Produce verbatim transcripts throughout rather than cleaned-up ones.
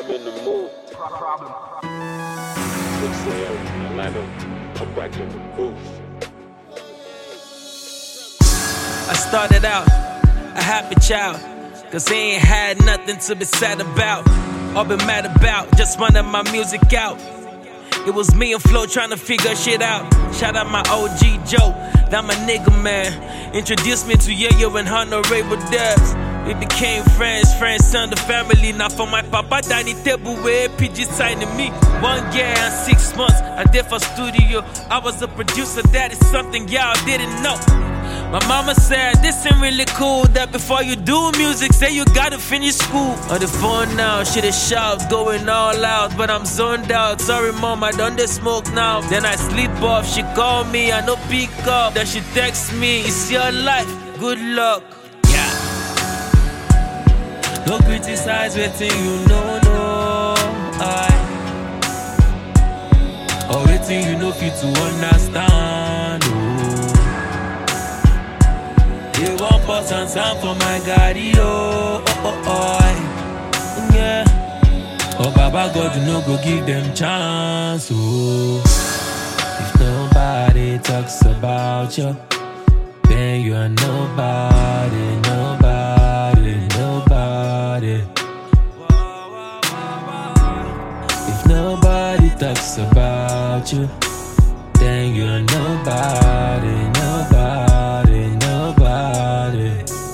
I'm in the mood. Problem. Looks like Atlanta. I'm back in the booth. I started out a happy child, cause I ain't had nothing to be sad about or be mad about, just running my music out. It was me and Flo trying to figure shit out. Shout out my O G Joe, that my nigga man. Introduced me to Yayo and Honorable Dubs. We became friends, friends turned to family. Now for my papa, Danny table where P G signing me. One year and six months, I did for studio. I was a producer, that is something y'all didn't know. My mama said, this ain't really cool, that before you do music, say you gotta finish school. On the phone now, shit is sharp, going all out, but I'm zoned out. Sorry mom, I done the smoke now. Then I sleep off, she call me, I no pick up. Then she text me, it's your life, good luck. Yeah. No criticize waiting, you know, no. I or waiting, you know, fit to understand, oh. They want pause and sound for my daddy, oh, oh, oh, oh, yeah. Oh, Baba God, you know, go give them chance, oh. If nobody talks about you, then you are nobody, nobody, nobody. If nobody talks about you, then you are nobody, nobody, nobody.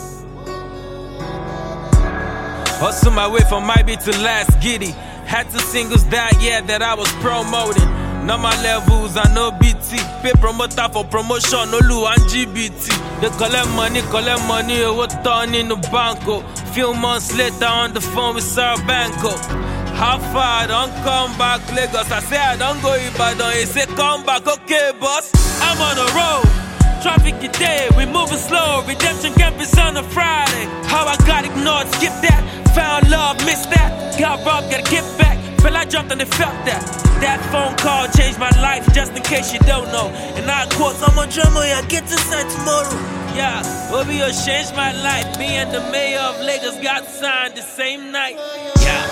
Hustle my way from my beat to last giddy. Had two singles that year that I was promoting. Now my levels are no B T. Pay promoter for promotion, no Lu and G B T. They collect money, collect money, what turn in the banco. Few months later on the phone with Sir Banco. How far, don't come back, Lagos. I say I don't go Ibadan, he say come back, okay boss. I'm on the road, traffic is dead, we moving slow. Redemption campus on a Friday. How I got ignored, skip that. Found love, missed that. Got robbed, gotta get back. Fell I jumped and they felt that. That phone call changed my life, just in case you don't know. And I quote, I'm on drama, I get to sign tomorrow. Yeah, Obio changed my life. Me and the mayor of Lagos got signed the same night. Yeah.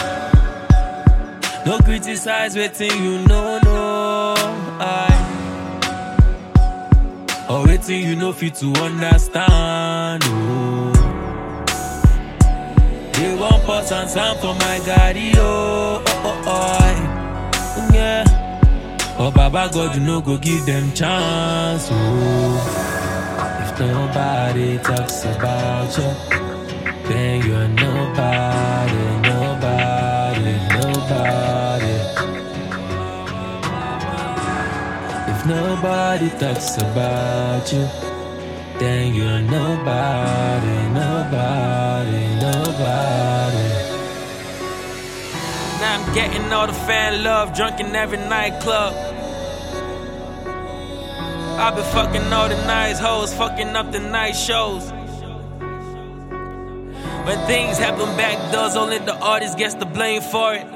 No criticize waiting, you know, no. I or waiting, you know, fit to understand, oh. They want pause and sound for my daddy, oh, oh, oh, oh, yeah. Oh, Baba God, you know, go give them chance, oh. If nobody talks about you, then you're nobody, nobody, nobody. If nobody talks about you, then you're nobody, nobody, nobody. Now I'm getting all the fan love, drunk in every nightclub. I've been fucking all the nice hoes, fucking up the night shows. When things happen back doors, only the artist gets the blame for it.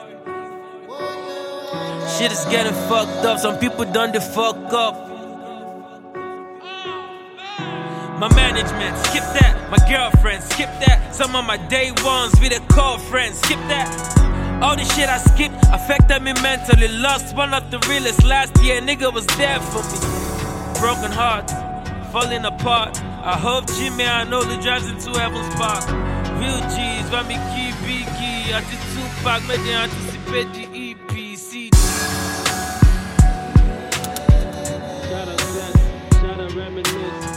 Shit is getting fucked up, some people done the fuck up. My management, skip that. My girlfriend, skip that. Some of my day ones be the call friends, skip that. All the shit I skipped affected me mentally. Lost one of the realest last year, nigga was there for me. Broken hearts, falling apart. I hope Jimmy and Oli drives into Heaven's Park. Real G's, want me key, biggie. I did Tupac, made they anticipate the E P C. Shout out, shout out, reminisce.